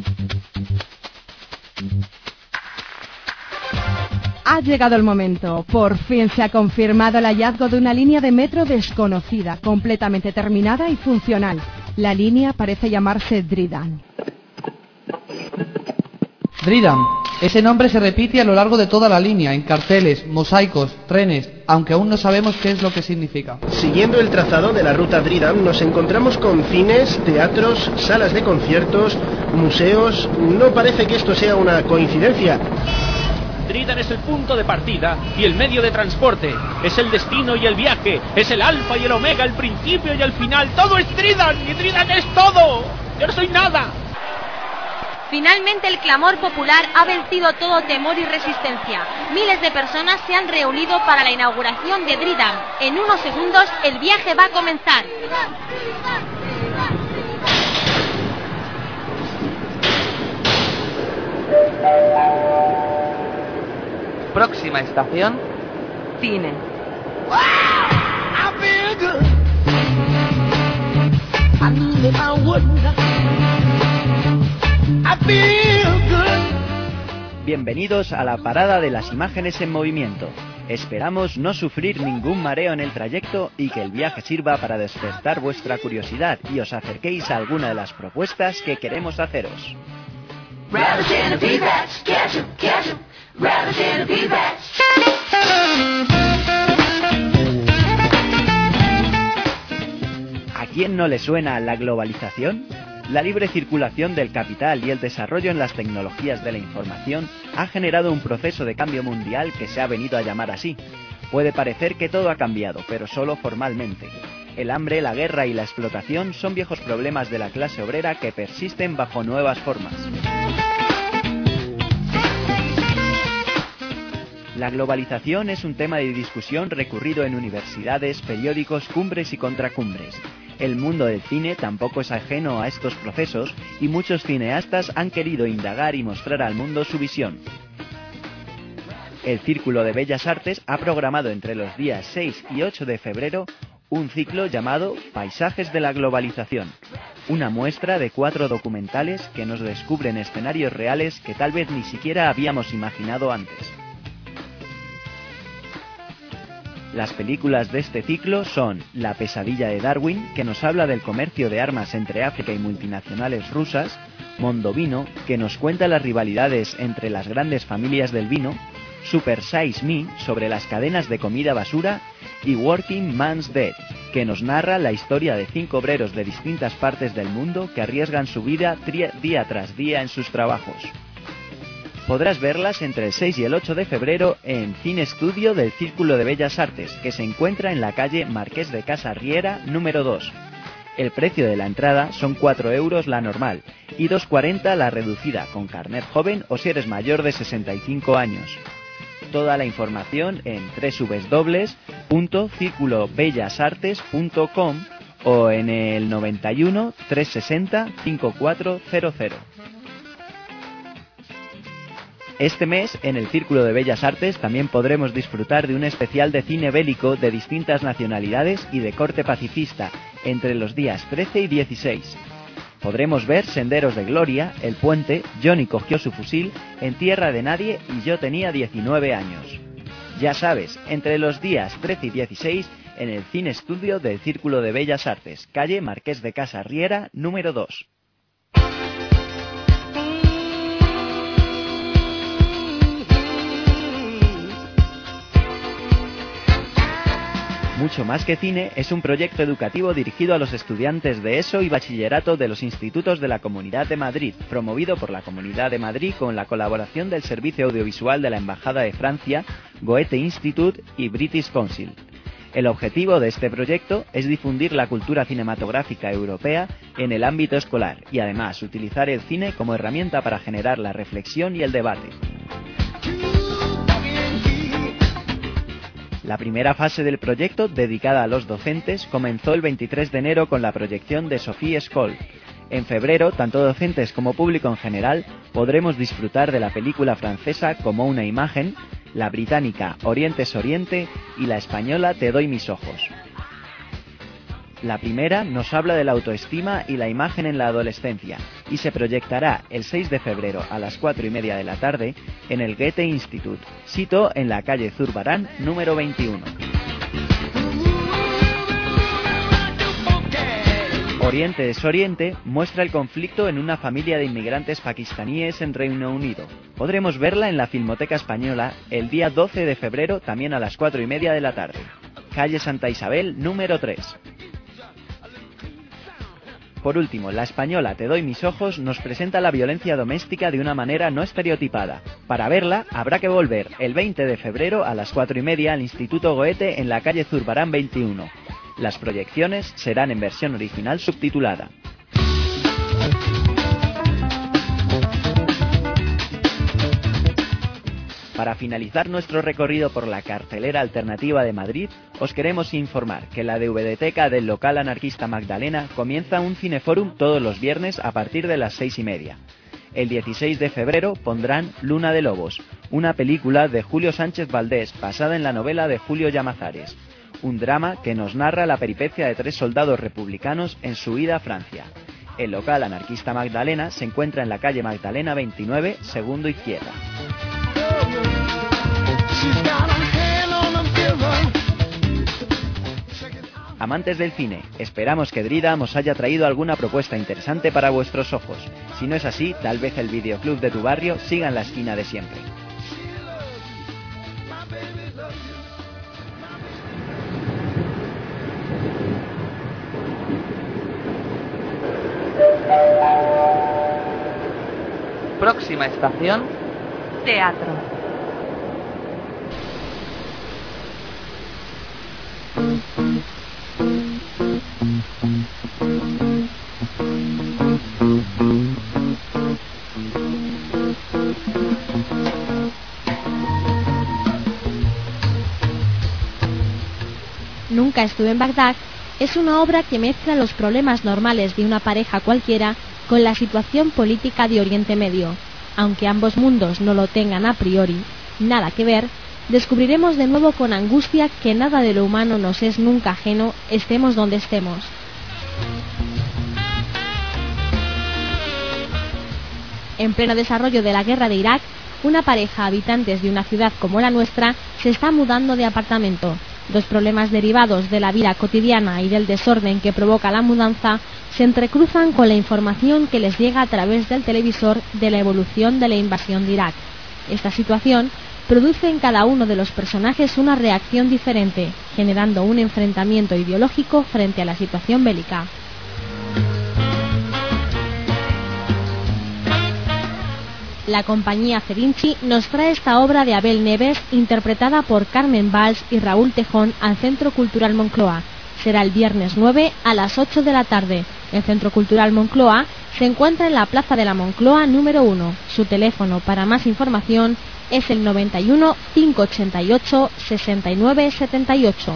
Ha llegado el momento. Por fin se ha confirmado el hallazgo de una línea de metro desconocida, completamente terminada y funcional. La línea parece llamarse Dridan. Dridan. Ese nombre se repite a lo largo de toda la línea, en carteles, mosaicos, trenes, aunque aún no sabemos qué es lo que significa. Siguiendo el trazado de la ruta Dridan, nos encontramos con cines, teatros, salas de conciertos, museos. No parece que esto sea una coincidencia. Dridan es el punto de partida y el medio de transporte. Es el destino y el viaje. Es el alfa y el omega, el principio y el final. Todo es Dridan y Dridan es todo. Yo no soy nada. Finalmente el clamor popular ha vencido todo temor y resistencia. Miles de personas se han reunido para la inauguración de Dridan. En unos segundos el viaje va a comenzar. Próxima estación, cine. Bienvenidos a la parada de las imágenes en movimiento. Esperamos no sufrir ningún mareo en el trayecto y que el viaje sirva para despertar vuestra curiosidad y os acerquéis a alguna de las propuestas que queremos haceros. ¿A quién no le suena la globalización? La libre circulación del capital y el desarrollo en las tecnologías de la información ha generado un proceso de cambio mundial que se ha venido a llamar así. Puede parecer que todo ha cambiado, pero solo formalmente. El hambre, la guerra y la explotación son viejos problemas de la clase obrera que persisten bajo nuevas formas. La globalización es un tema de discusión recurrido en universidades, periódicos, cumbres y contracumbres. El mundo del cine tampoco es ajeno a estos procesos y muchos cineastas han querido indagar y mostrar al mundo su visión. El Círculo de Bellas Artes ha programado entre los días 6 y 8 de febrero un ciclo llamado Paisajes de la Globalización, una muestra de 4 documentales que nos descubren escenarios reales que tal vez ni siquiera habíamos imaginado antes. Las películas de este ciclo son La pesadilla de Darwin, que nos habla del comercio de armas entre África y multinacionales rusas, Mondovino, que nos cuenta las rivalidades entre las grandes familias del vino, Super Size Me, sobre las cadenas de comida basura, y Working Man's Dead, que nos narra la historia de 5 obreros de distintas partes del mundo que arriesgan su vida día tras día en sus trabajos. Podrás verlas entre el 6 y el 8 de febrero en Cine Estudio del Círculo de Bellas Artes, que se encuentra en la calle Marqués de Casa Riera, número 2. El precio de la entrada son 4 euros la normal y 2,40 la reducida, con carnet joven o si eres mayor de 65 años. Toda la información en www.circulobellasartes.com o en el 91 360 5400. Este mes, en el Círculo de Bellas Artes, también podremos disfrutar de un especial de cine bélico de distintas nacionalidades y de corte pacifista, entre los días 13 y 16. Podremos ver Senderos de Gloria, El Puente, Johnny cogió su fusil, En tierra de nadie y Yo tenía 19 años. Ya sabes, entre los días 13 y 16, en el Cine Estudio del Círculo de Bellas Artes, calle Marqués de Casa Riera, número 2. Mucho más que cine es un proyecto educativo dirigido a los estudiantes de ESO y bachillerato de los institutos de la Comunidad de Madrid, promovido por la Comunidad de Madrid con la colaboración del Servicio Audiovisual de la Embajada de Francia, Goethe Institute y British Council. El objetivo de este proyecto es difundir la cultura cinematográfica europea en el ámbito escolar y además utilizar el cine como herramienta para generar la reflexión y el debate. La primera fase del proyecto, dedicada a los docentes, comenzó el 23 de enero con la proyección de Sophie Scholl. En febrero, tanto docentes como público en general, podremos disfrutar de la película francesa Como una imagen, la británica Oriente es Oriente y la española Te doy mis ojos. La primera nos habla de la autoestima y la imagen en la adolescencia, y se proyectará el 6 de febrero a las 4:30 de la tarde en el Goethe Institut, sito en la calle Zurbarán número 21. Oriente Desoriente muestra el conflicto en una familia de inmigrantes pakistaníes en Reino Unido. Podremos verla en la Filmoteca Española el día 12 de febrero, también a las 4:30 de la tarde. Calle Santa Isabel, número 3. Por último, la española Te doy mis ojos nos presenta la violencia doméstica de una manera no estereotipada. Para verla, habrá que volver el 20 de febrero a las 4:30 al Instituto Goethe en la calle Zurbarán 21. Las proyecciones serán en versión original subtitulada. Para finalizar nuestro recorrido por la cartelera alternativa de Madrid, os queremos informar que la DVDteca del local anarquista Magdalena comienza un cineforum todos los viernes a partir de las 6:30. El 16 de febrero pondrán Luna de Lobos, una película de Julio Sánchez Valdés basada en la novela de Julio Llamazares. Un drama que nos narra la peripecia de 3 soldados republicanos en su huida a Francia. El local anarquista Magdalena se encuentra en la calle Magdalena 29, segundo izquierda. Amantes del cine, esperamos que Dridam os haya traído alguna propuesta interesante para vuestros ojos. Si no es así, tal vez el videoclub de tu barrio siga en la esquina de siempre. Próxima estación, Teatro. Nunca estuve en Bagdad es una obra que mezcla los problemas normales de una pareja cualquiera con la situación política de Oriente Medio. Aunque ambos mundos no lo tengan a priori nada que ver, descubriremos de nuevo con angustia que nada de lo humano nos es nunca ajeno, estemos donde estemos. En pleno desarrollo de la guerra de Irak, una pareja habitantes de una ciudad como la nuestra se está mudando de apartamento. Dos problemas derivados de la vida cotidiana y del desorden que provoca la mudanza se entrecruzan con la información que les llega a través del televisor de la evolución de la invasión de Irak. Esta situación produce en cada uno de los personajes una reacción diferente, generando un enfrentamiento ideológico frente a la situación bélica. La compañía Ferinci nos trae esta obra de Abel Neves, interpretada por Carmen Valls y Raúl Tejón, al Centro Cultural Moncloa. Será el viernes 9 a las 8 de la tarde. El Centro Cultural Moncloa se encuentra en la Plaza de la Moncloa número 1. Su teléfono para más información es el 91 588 69 78.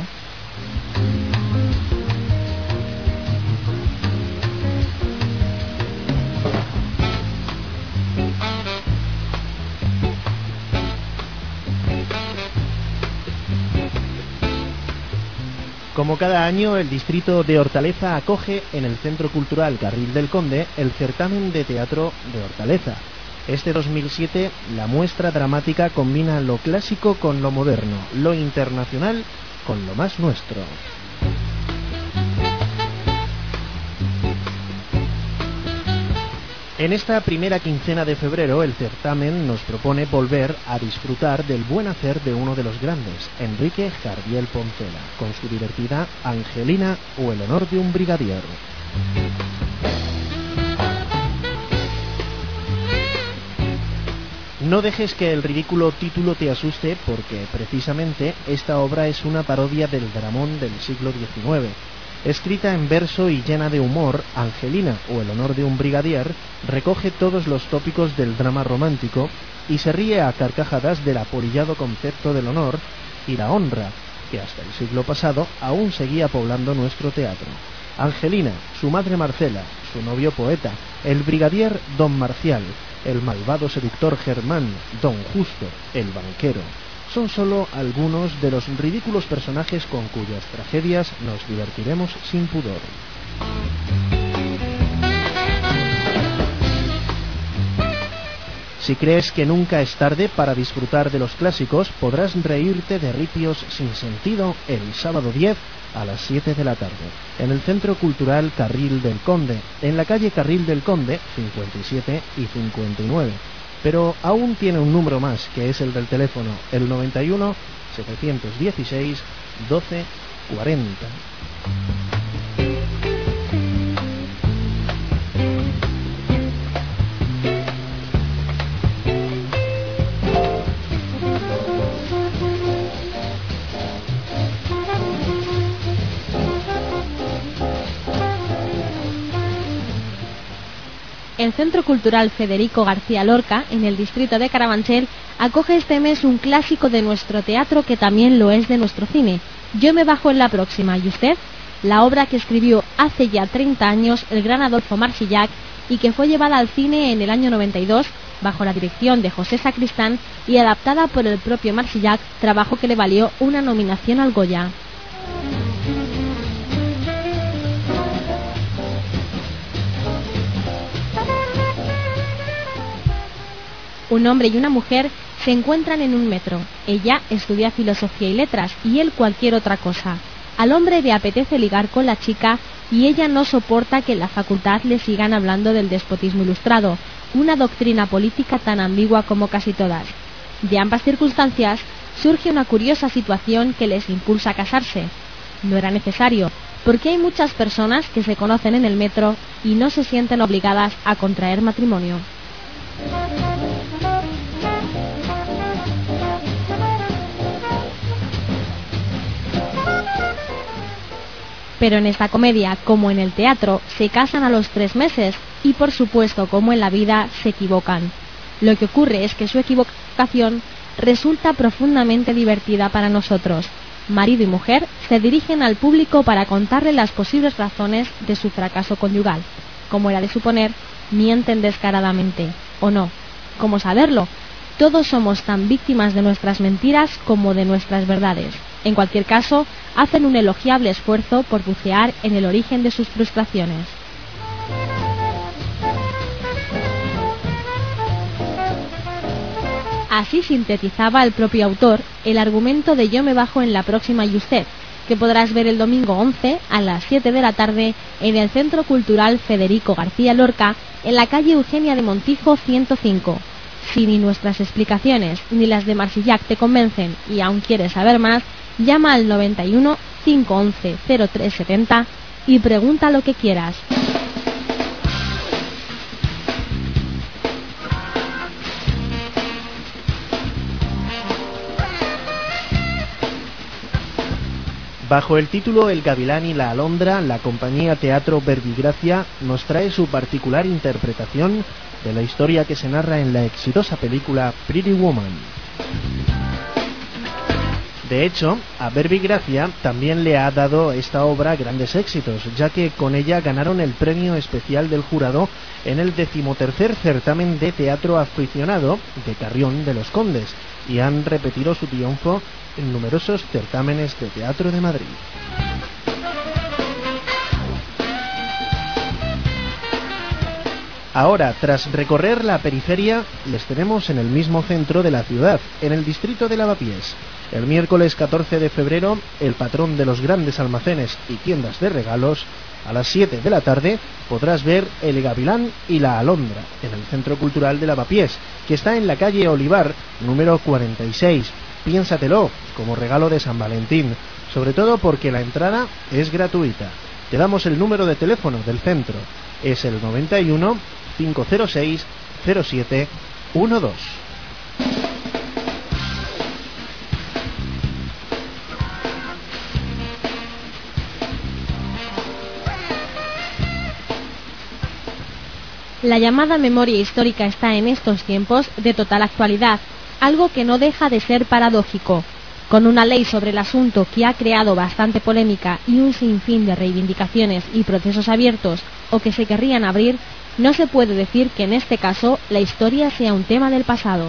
Como cada año, el distrito de Hortaleza acoge en el Centro Cultural Carril del Conde el certamen de teatro de Hortaleza. Este 2007, la muestra dramática combina lo clásico con lo moderno, lo internacional con lo más nuestro. En esta primera quincena de febrero, el certamen nos propone volver a disfrutar del buen hacer de uno de los grandes, Enrique Jardiel Poncela, con su divertida Angelina o el honor de un brigadier. No dejes que el ridículo título te asuste, porque precisamente esta obra es una parodia del dramón del siglo XIX. Escrita en verso y llena de humor, Angelina o el honor de un brigadier recoge todos los tópicos del drama romántico y se ríe a carcajadas del apolillado concepto del honor y la honra, que hasta el siglo pasado aún seguía poblando nuestro teatro. Angelina, su madre Marcela, su novio poeta, el brigadier Don Marcial, el malvado seductor Germán, Don Justo, el banquero, son solo algunos de los ridículos personajes con cuyas tragedias nos divertiremos sin pudor. Si crees que nunca es tarde para disfrutar de los clásicos, podrás reírte de ripios sin sentido el sábado 10 a las 7 de la tarde, en el Centro Cultural Carril del Conde, en la calle Carril del Conde 57 y 59. Pero aún tiene un número más, que es el del teléfono, el 91 716 12 40. El Centro Cultural Federico García Lorca, en el distrito de Carabanchel, acoge este mes un clásico de nuestro teatro que también lo es de nuestro cine. Yo me bajo en la próxima, ¿y usted? La obra que escribió hace ya 30 años el gran Adolfo Marsillac y que fue llevada al cine en el año 92 bajo la dirección de José Sacristán y adaptada por el propio Marsillac, trabajo que le valió una nominación al Goya. Un hombre y una mujer se encuentran en un metro. Ella estudia filosofía y letras y él cualquier otra cosa. Al hombre le apetece ligar con la chica y ella no soporta que en la facultad le sigan hablando del despotismo ilustrado, una doctrina política tan ambigua como casi todas. De ambas circunstancias surge una curiosa situación que les impulsa a casarse. No era necesario, porque hay muchas personas que se conocen en el metro y no se sienten obligadas a contraer matrimonio. Pero en esta comedia, como en el teatro, se casan a los 3 meses y, por supuesto, como en la vida, se equivocan. Lo que ocurre es que su equivocación resulta profundamente divertida para nosotros. Marido y mujer se dirigen al público para contarle las posibles razones de su fracaso conyugal. Como era de suponer, mienten descaradamente, ¿o no? ¿Cómo saberlo? Todos somos tan víctimas de nuestras mentiras como de nuestras verdades. En cualquier caso, hacen un elogiable esfuerzo por bucear en el origen de sus frustraciones. Así sintetizaba el propio autor el argumento de Yo me bajo en la próxima y usted, que podrás ver el domingo 11 a las 7 de la tarde en el Centro Cultural Federico García Lorca, en la calle Eugenia de Montijo 105. Si ni nuestras explicaciones ni las de Marsillac te convencen y aún quieres saber más, llama al 91 511 0370 y pregunta lo que quieras. Bajo el título El Gavilán y la Alondra, la compañía Teatro Verbigracia nos trae su particular interpretación de la historia que se narra en la exitosa película Pretty Woman. De hecho, a Verbigracia también le ha dado esta obra grandes éxitos, ya que con ella ganaron el premio especial del jurado en el 13º certamen de teatro aficionado de Carrión de los Condes y han repetido su triunfo en numerosos certámenes de teatro de Madrid. Ahora, tras recorrer la periferia, les tenemos en el mismo centro de la ciudad, en el distrito de Lavapiés. El miércoles 14 de febrero, el patrón de los grandes almacenes y tiendas de regalos, a las 7 de la tarde, podrás ver El Gavilán y la Alondra, en el Centro Cultural de Lavapiés, que está en la calle Olivar, número 46. Piénsatelo, como regalo de San Valentín, sobre todo porque la entrada es gratuita. Te damos el número de teléfono del centro, es el 91 506 07 12. La llamada memoria histórica está en estos tiempos de total actualidad, algo que no deja de ser paradójico. Con una ley sobre el asunto que ha creado bastante polémica y un sinfín de reivindicaciones y procesos abiertos o que se querrían abrir, no se puede decir que en este caso la historia sea un tema del pasado.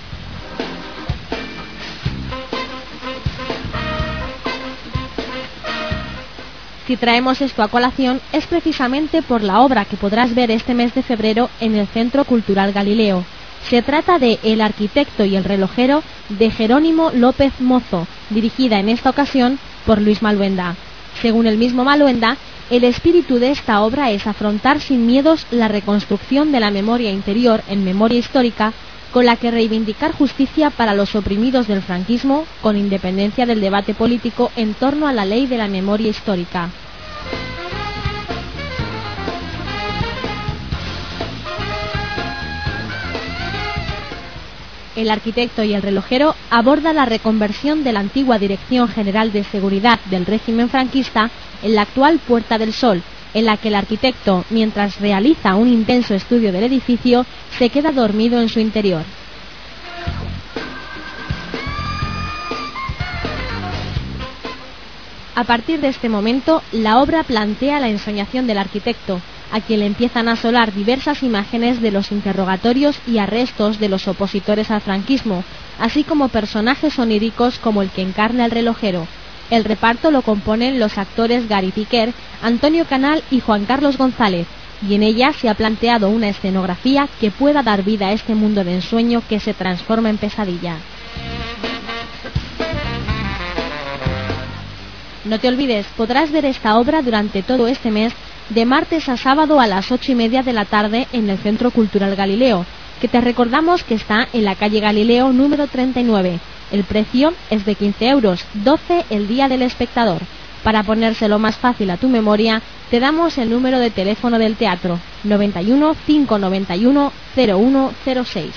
Si traemos esto a colación es precisamente por la obra que podrás ver este mes de febrero en el Centro Cultural Galileo. Se trata de El arquitecto y el relojero de Jerónimo López Mozo, dirigida en esta ocasión por Luis Maluenda. Según el mismo Maluenda, el espíritu de esta obra es afrontar sin miedos la reconstrucción de la memoria interior en memoria histórica, con la que reivindicar justicia para los oprimidos del franquismo, con independencia del debate político en torno a la ley de la memoria histórica. El arquitecto y el relojero aborda la reconversión de la antigua Dirección General de Seguridad del régimen franquista en la actual Puerta del Sol, en la que el arquitecto, mientras realiza un intenso estudio del edificio, se queda dormido en su interior. A partir de este momento, la obra plantea la ensoñación del arquitecto, a quien le empiezan a asolar diversas imágenes de los interrogatorios y arrestos de los opositores al franquismo, así como personajes oníricos como el que encarna el relojero. El reparto lo componen los actores Gary Piquer, Antonio Canal y Juan Carlos González, y en ella se ha planteado una escenografía que pueda dar vida a este mundo de ensueño que se transforma en pesadilla. No te olvides, podrás ver esta obra durante todo este mes, de martes a sábado a las 8:30 de la tarde en el Centro Cultural Galileo, que te recordamos que está en la calle Galileo número 39. El precio es de 15 euros, 12 el día del espectador. Para ponérselo más fácil a tu memoria, te damos el número de teléfono del teatro, 91 591 0106.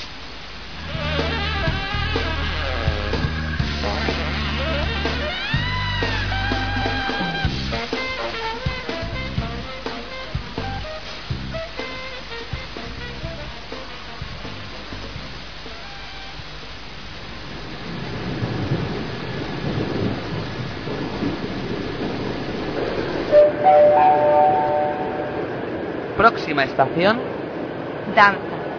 Próxima estación, danza.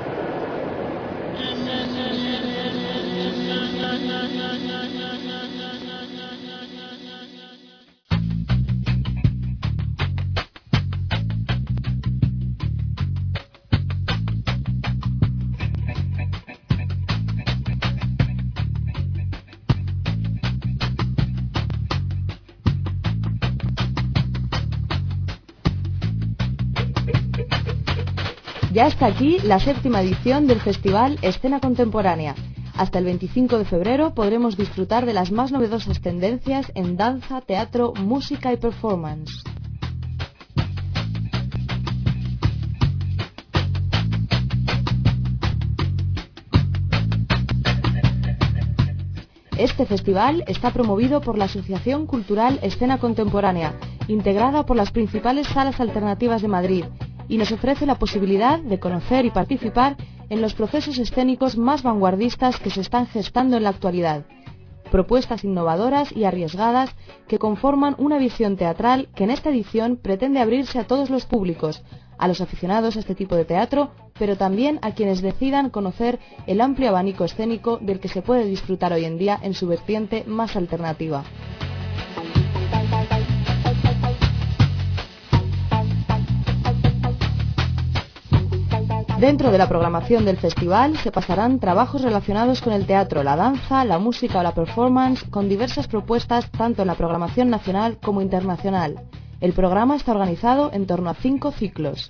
Ya está aquí la 7ª edición del Festival Escena Contemporánea. Hasta el 25 de febrero podremos disfrutar de las más novedosas tendencias en danza, teatro, música y performance. Este festival está promovido por la Asociación Cultural Escena Contemporánea, integrada por las principales salas alternativas de Madrid, y nos ofrece la posibilidad de conocer y participar en los procesos escénicos más vanguardistas que se están gestando en la actualidad. Propuestas innovadoras y arriesgadas que conforman una visión teatral que en esta edición pretende abrirse a todos los públicos, a los aficionados a este tipo de teatro, pero también a quienes decidan conocer el amplio abanico escénico del que se puede disfrutar hoy en día en su vertiente más alternativa. Dentro de la programación del festival se pasarán trabajos relacionados con el teatro, la danza, la música o la performance, con diversas propuestas tanto en la programación nacional como internacional. El programa está organizado en torno a 5 ciclos.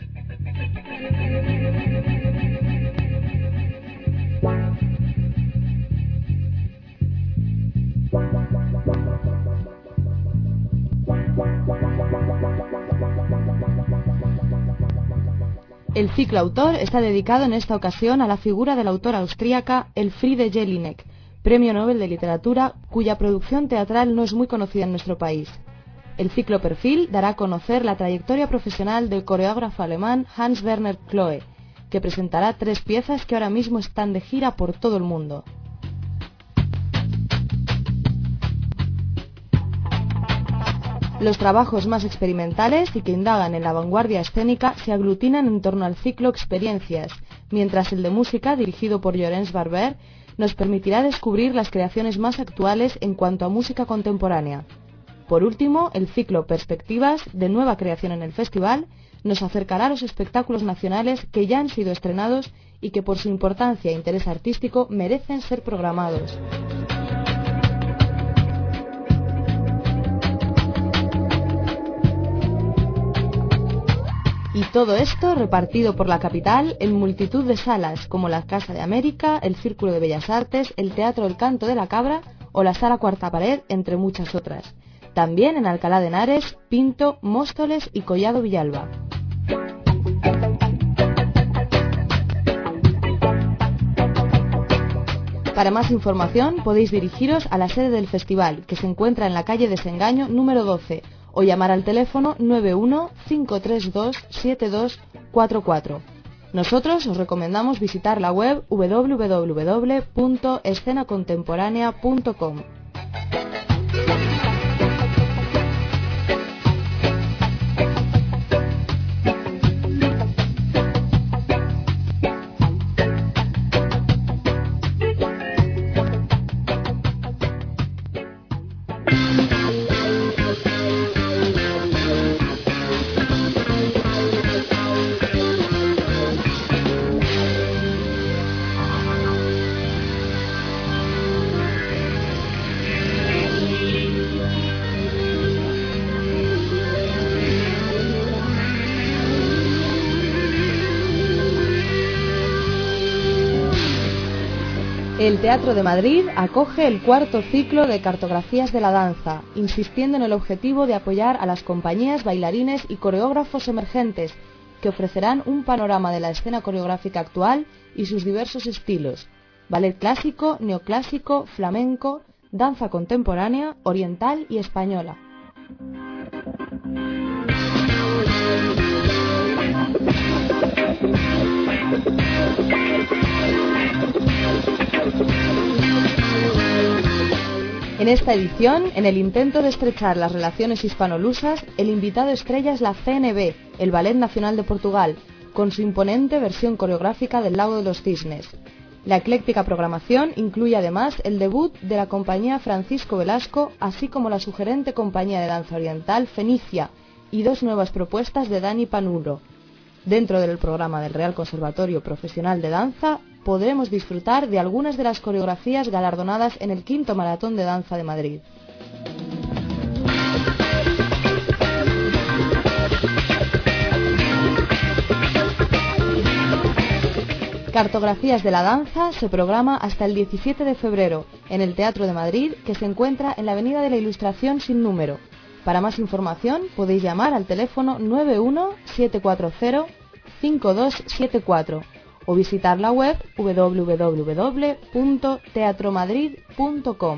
El ciclo autor está dedicado en esta ocasión a la figura de la autora austríaca Elfriede Jelinek, Premio Nobel de Literatura, cuya producción teatral no es muy conocida en nuestro país. El ciclo perfil dará a conocer la trayectoria profesional del coreógrafo alemán Hans Werner Kloe, que presentará 3 piezas que ahora mismo están de gira por todo el mundo. Los trabajos más experimentales y que indagan en la vanguardia escénica se aglutinan en torno al ciclo Experiencias, mientras el de música, dirigido por Llorenç Barber, nos permitirá descubrir las creaciones más actuales en cuanto a música contemporánea. Por último, el ciclo Perspectivas, de nueva creación en el festival, nos acercará a los espectáculos nacionales que ya han sido estrenados y que por su importancia e interés artístico merecen ser programados. Y todo esto repartido por la capital en multitud de salas, como la Casa de América, el Círculo de Bellas Artes, el Teatro El Canto de la Cabra o la Sala Cuarta Pared, entre muchas otras. También en Alcalá de Henares, Pinto, Móstoles y Collado Villalba. Para más información podéis dirigiros a la sede del festival, que se encuentra en la calle Desengaño número 12, o llamar al teléfono 91 532 7244. Nosotros os recomendamos visitar la web www.escenacontemporánea.com. El Teatro de Madrid acoge el cuarto ciclo de Cartografías de la Danza, insistiendo en el objetivo de apoyar a las compañías, bailarines y coreógrafos emergentes, que ofrecerán un panorama de la escena coreográfica actual y sus diversos estilos: ballet clásico, neoclásico, flamenco, danza contemporánea, oriental y española. En esta edición, en el intento de estrechar las relaciones hispano-lusas, el invitado estrella es la CNB, el Ballet Nacional de Portugal, con su imponente versión coreográfica del Lago de los Cisnes. La ecléctica programación incluye además el debut de la compañía Francisco Velasco, así como la sugerente compañía de danza oriental Fenicia y dos nuevas propuestas de Dani Panuro. Dentro del programa del Real Conservatorio Profesional de Danza podremos disfrutar de algunas de las coreografías galardonadas en el quinto Maratón de Danza de Madrid. Cartografías de la Danza se programa hasta el 17 de febrero en el Teatro de Madrid, que se encuentra en la Avenida de la Ilustración sin número. Para más información podéis llamar al teléfono 91 740 5274 o visitar la web www.teatromadrid.com.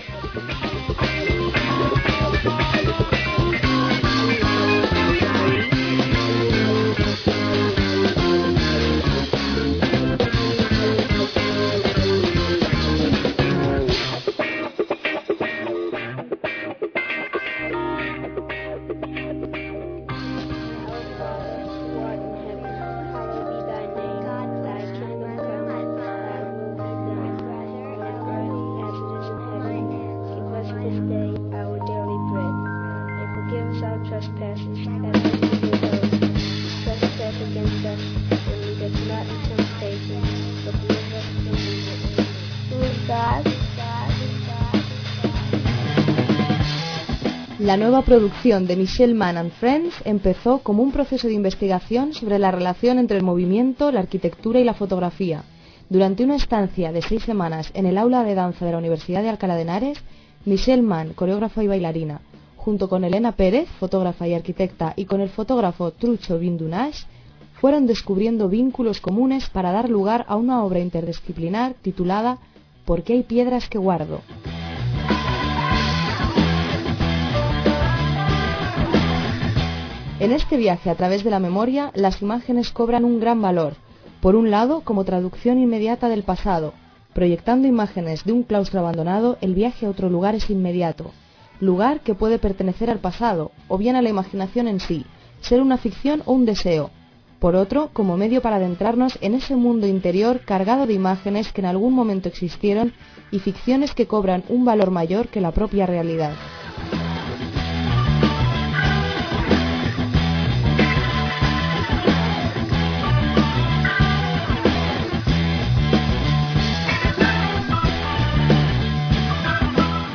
La nueva producción de Michel Mann and Friends empezó como un proceso de investigación sobre la relación entre el movimiento, la arquitectura y la fotografía. Durante una estancia de 6 semanas en el aula de danza de la Universidad de Alcalá de Henares, Michel Mann, coreógrafa y bailarina, junto con Elena Pérez, fotógrafa y arquitecta, y con el fotógrafo Trucho Bindunash, fueron descubriendo vínculos comunes para dar lugar a una obra interdisciplinar titulada ¿Por qué hay piedras que guardo? En este viaje a través de la memoria, las imágenes cobran un gran valor. Por un lado, como traducción inmediata del pasado. Proyectando imágenes de un claustro abandonado, el viaje a otro lugar es inmediato. Lugar que puede pertenecer al pasado, o bien a la imaginación en sí, ser una ficción o un deseo. Por otro, como medio para adentrarnos en ese mundo interior cargado de imágenes que en algún momento existieron y ficciones que cobran un valor mayor que la propia realidad.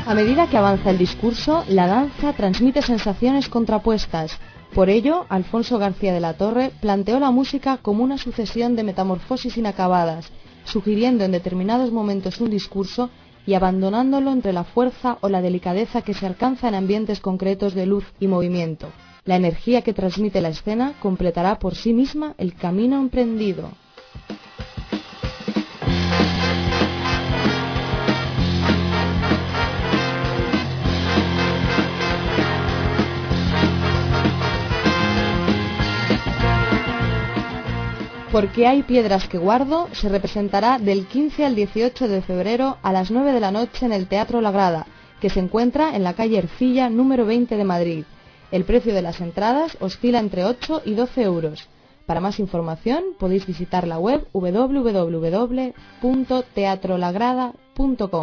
A medida que avanza el discurso, la danza transmite sensaciones contrapuestas. Por ello, Alfonso García de la Torre planteó la música como una sucesión de metamorfosis inacabadas, sugiriendo en determinados momentos un discurso y abandonándolo entre la fuerza o la delicadeza que se alcanza en ambientes concretos de luz y movimiento. La energía que transmite la escena completará por sí misma el camino emprendido. Porque hay piedras que guardo se representará del 15 al 18 de febrero a las 9 de la noche en el Teatro La Grada, que se encuentra en la calle Ercilla número 20 de Madrid. El precio de las entradas oscila entre 8 y 12 euros. Para más información podéis visitar la web www.teatrolagrada.com.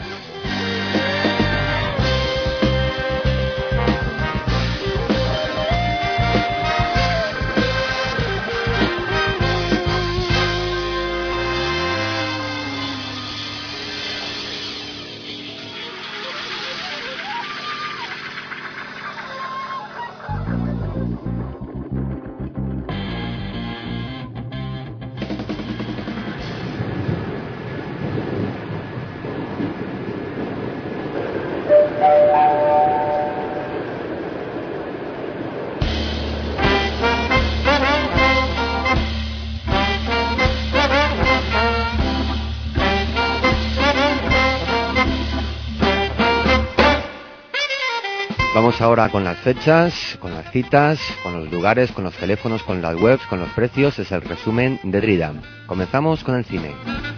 Vamos ahora con las fechas, con las citas, con los lugares, con los teléfonos, con las webs, con los precios. Es el resumen de Dridam. Comenzamos con el cine.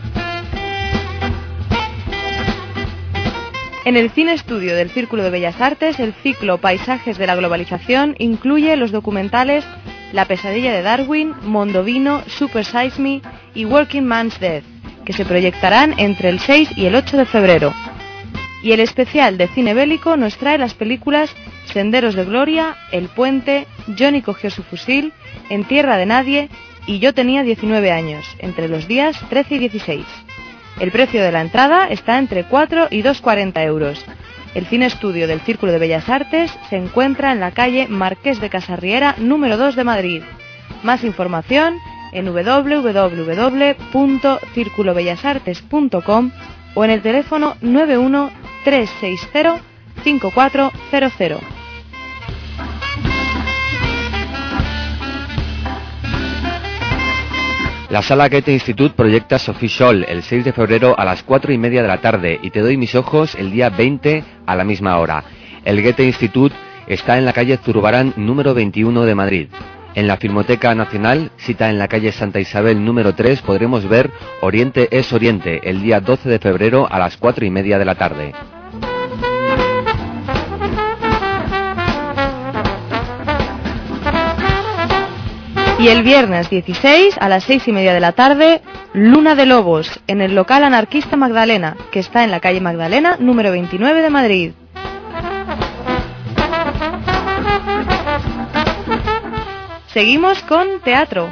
En el Cine Estudio del Círculo de Bellas Artes, el ciclo Paisajes de la Globalización incluye los documentales La pesadilla de Darwin, Mondovino, Super Size Me y Working Man's Death, que se proyectarán entre el 6 y el 8 de febrero. Y el especial de cine bélico nos trae las películas Senderos de Gloria, El Puente, Johnny cogió su fusil, En tierra de nadie y Yo tenía 19 años, entre los días 13 y 16. El precio de la entrada está entre 4 y 2,40 euros. El Cine Estudio del Círculo de Bellas Artes se encuentra en la calle Marqués de Casarriera, número 2 de Madrid. Más información en www.circulobellasartes.com o en el teléfono 91-360-5400. La Sala Goethe Institut proyecta Sophie Scholl el 6 de febrero a las 4:30 de la tarde y Te doy mis ojos el día 20 a la misma hora. El Goethe Institut está en la calle Zurbarán número 21 de Madrid. En la Filmoteca Nacional, cita en la calle Santa Isabel número 3, podremos ver Oriente es Oriente el día 12 de febrero a las 4:30 de la tarde. Y el viernes 16 a las 6:30 de la tarde, Luna de Lobos, en el local anarquista Magdalena, que está en la calle Magdalena, número 29 de Madrid. Seguimos con teatro.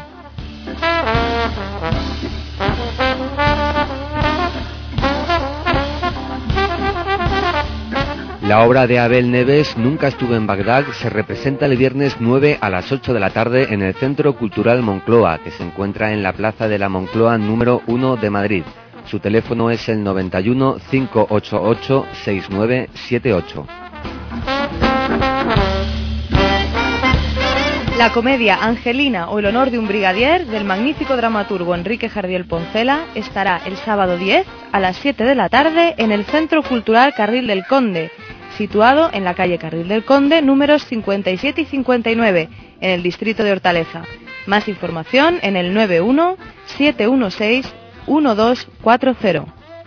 La obra de Abel Neves, Nunca estuve en Bagdad, se representa el viernes 9 a las 8 de la tarde en el Centro Cultural Moncloa, que se encuentra en la Plaza de la Moncloa número 1 de Madrid. Su teléfono es el 91 588 6978. La comedia Angelina o el honor de un brigadier del magnífico dramaturgo Enrique Jardiel Poncela estará el sábado 10 a las 7 de la tarde en el Centro Cultural Carril del Conde, situado en la calle Carril del Conde, números 57 y 59, en el distrito de Hortaleza. Más información en el 91 716 1240.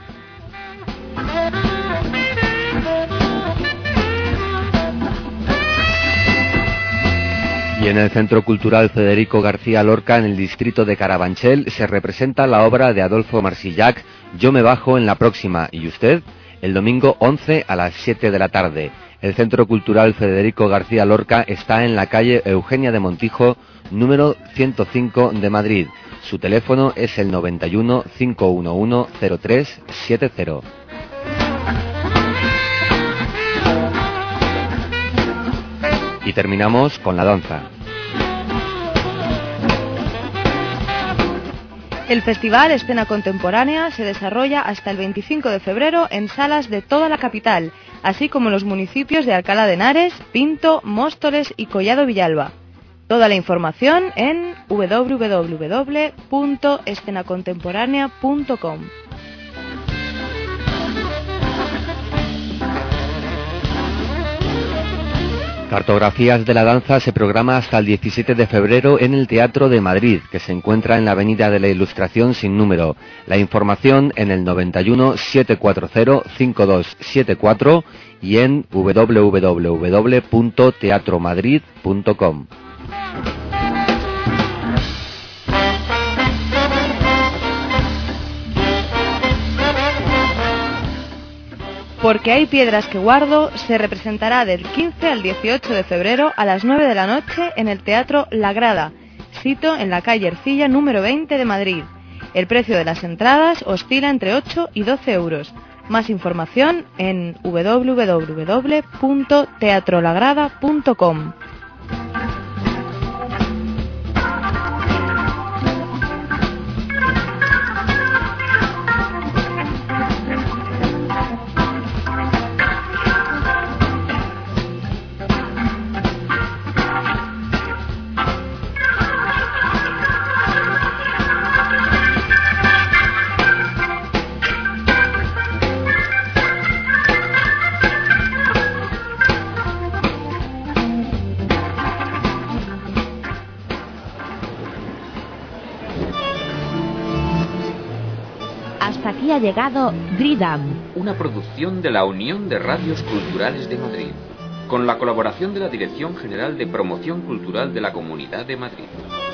Y en el Centro Cultural Federico García Lorca, en el distrito de Carabanchel, se representa la obra de Adolfo Marsillac, Yo me bajo en la próxima, ¿y usted? El domingo 11 a las 7 de la tarde. El Centro Cultural Federico García Lorca está en la calle Eugenia de Montijo, número 105 de Madrid. Su teléfono es el 91 511 0370. Y terminamos con la danza. El Festival Escena Contemporánea se desarrolla hasta el 25 de febrero en salas de toda la capital, así como en los municipios de Alcalá de Henares, Pinto, Móstoles y Collado Villalba. Toda la información en www.escenacontemporánea.com. Cartografías de la danza se programa hasta el 17 de febrero en el Teatro de Madrid, que se encuentra en la Avenida de la Ilustración sin número. La información en el 91 740 5274 y en www.teatromadrid.com. Porque hay piedras que guardo se representará del 15 al 18 de febrero a las 9 de la noche en el Teatro La Grada, sito en la calle Ercilla número 20 de Madrid. El precio de las entradas oscila entre 8 y 12 euros. Más información en www.teatrolagrada.com. Hasta aquí ha llegado Dridam, una producción de la Unión de Radios Culturales de Madrid, con la colaboración de la Dirección General de Promoción Cultural de la Comunidad de Madrid.